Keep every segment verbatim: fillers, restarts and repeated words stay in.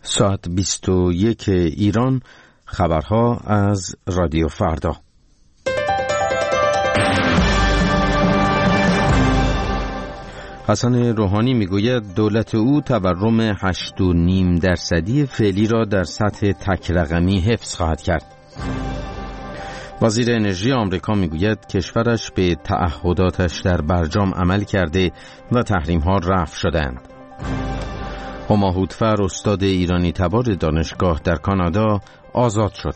ساعت بیست و یک ایران، خبرها از رادیو فردا. حسن روحانی میگوید دولت او تورم هشت و نیم درصدی فعلی را در سطح تک رقمی حفظ خواهد کرد. وزیر انرژی آمریکا میگوید کشورش به تعهداتش در برجام عمل کرده و تحریم‌ها رفع شدند. هما هوتفر استاد ایرانی تبار دانشگاه در کانادا آزاد شد.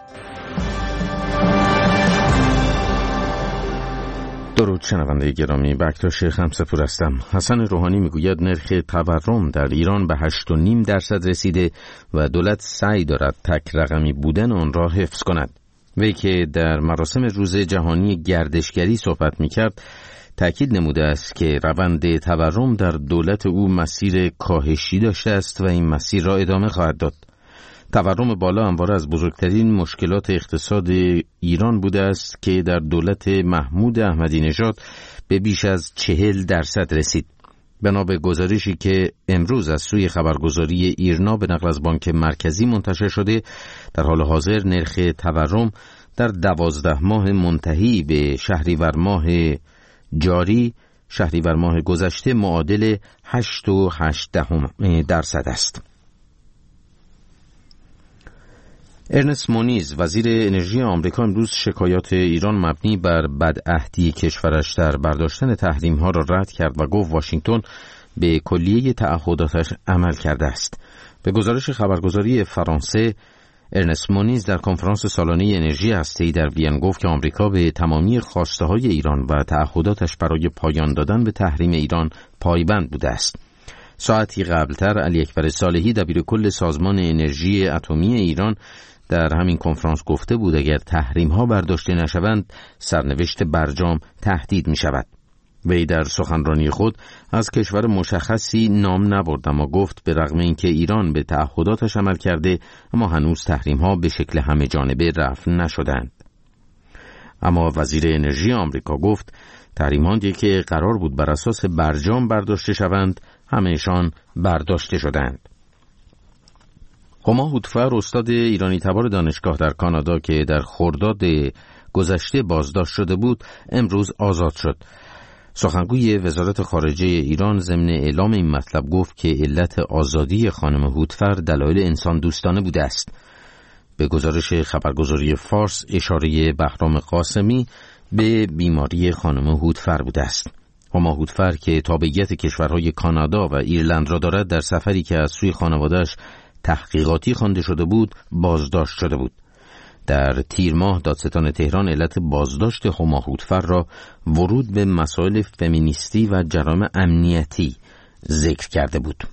درود شنونده گرامی، بکتاش خمسه‌پور هستم. حسن روحانی میگوید نرخ تورم در ایران به هشت و نیم درصد رسیده و دولت سعی دارد تک رقمی بودن آن را حفظ کند. وی که در مراسم روز جهانی گردشگری صحبت میکرد تأکید نموده است که روند تورم در دولت او مسیر کاهشی داشته است و این مسیر را ادامه خواهد داد. تورم بالا همواره از بزرگترین مشکلات اقتصاد ایران بوده است که در دولت محمود احمدی نژاد به بیش از چهل درصد رسید. بنا به گزارشی که امروز از سوی خبرگزاری ایرنا به نقل از بانک مرکزی منتشر شده، در حال حاضر نرخ تورم در دوازده ماه منتهی به شهریور ماه جاری شهریور ماه گذشته معادل هشت و هشت دهم درصد است. ارنست مونیز وزیر انرژی آمریکا امروز شکایات ایران مبنی بر بدعهدی کشورش در برداشتن تحریم‌ها را رد کرد و گفت واشنگتن به کلیه تعهداتش عمل کرده است. به گزارش خبرگزاری فرانسه، ارنست مونیز در کنفرانس سالانه انرژی هسته‌ای در وین گفت که آمریکا به تمامی خواسته‌های ایران و تعهداتش برای پایان دادن به تحریم ایران پایبند بوده است. ساعتی قبلتر علی اکبر صالحی دبیرکل سازمان انرژی اتمی ایران در همین کنفرانس گفته بود اگر تحریم‌ها برداشته نشوند سرنوشت برجام تهدید می‌شود. وی در سخنرانی خود از کشور مشخصی نام نبرد، اما گفت به رغم اینکه ایران به تعهداتش عمل کرده اما هنوز تحریم‌ها به شکل همه جانبه رفع نشدند. اما وزیر انرژی آمریکا گفت تحریم‌هایی که قرار بود بر اساس برجام برداشته شوند همه‌شان برداشته شدند. هما هوتفر استاد ایرانی تبار دانشگاه در کانادا که در خرداد گذشته بازداشت شده بود امروز آزاد شد. سخنگوی وزارت خارجه ایران ضمن اعلام این مطلب گفت که علت آزادی خانم هوتفر دلایل انسان دوستانه بوده است. به گزارش خبرگزاری فارس اشاره بهرام قاسمی به بیماری خانم هوتفر بوده است. هما هوتفر که تابعیت کشورهای کانادا و ایرلند را دارد در سفری که از سوی خانواده‌اش تحقیقاتی خوانده شده بود بازداشت شده بود. در تیر ماه دادستان تهران علت بازداشت هما هوتفر را ورود به مسائل فمینیستی و جرائم امنیتی ذکر کرده بود.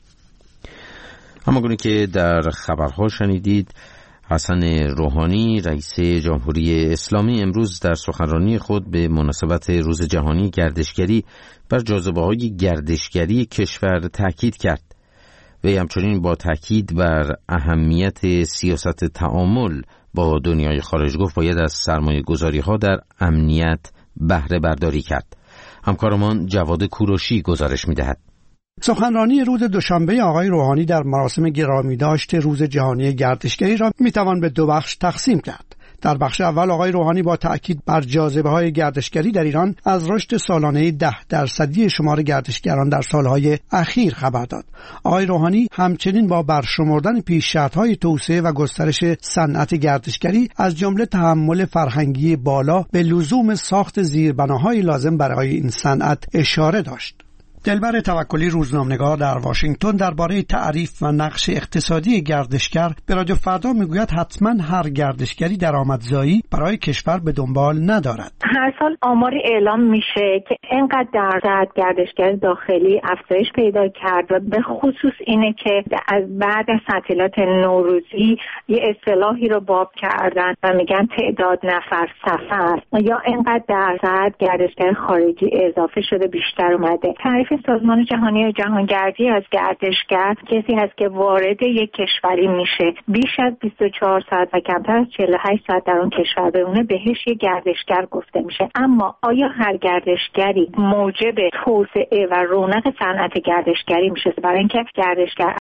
همانگونه که در خبرها شنیدید، حسن روحانی رئیس جمهوری اسلامی امروز در سخنرانی خود به مناسبت روز جهانی گردشگری بر جاذبه‌های گردشگری کشور تاکید کرد. وی همچنین با تاکید بر اهمیت سیاست تعامل با دنیای خارج گفت باید از سرمایه گذاری ها در امنیت بهره برداری کرد. همکارمان جواد کوروشی گزارش می دهد. سخنرانی روز دوشنبه آقای روحانی در مراسم گرامی داشت روز جهانی گردشگری را می توان به دو بخش تقسیم کرد. در بخش اول آقای روحانی با تأکید بر جاذبه‌های گردشگری در ایران از رشد سالانه ده درصدی شمار گردشگران در سالهای اخیر خبر داد. آقای روحانی همچنین با برشمردن پیشرفت‌های توسعه و گسترش صنعت گردشگری از جمله تحمل فرهنگی بالا به لزوم ساخت زیربناهای لازم برای این صنعت اشاره داشت. دلبر توکلی روزنامه‌نگار در واشنگتن درباره تعریف و نقش اقتصادی گردشگر به رادیو فردا میگوید حتما هر گردشگری درآمدزایی برای کشور به دنبال ندارد. هر سال آماری اعلام میشه که اینقدر درصد گردشگر داخلی افزایش پیدا کرد و به خصوص اینه که از بعد از تعطیلات نوروزی یه اصطلاحی رو باب کردن و میگن تعداد نفر سفر، یا اینقدر درصد گردشگر خارجی اضافه شده بیشتر اومده. تعریف سازمان جهانی جهانگردی از گردشگر کسی هست که وارد یک کشوری میشه بیش از بیست و چهار ساعت و کمتر از چهل و هشت ساعت در اون کشور بمونه بهش یک گردشگر گفته میشه. اما آیا هر گردشگری موجب توسعه و رونق صنعت گردشگری میشه؟ برای اینکه گردشگر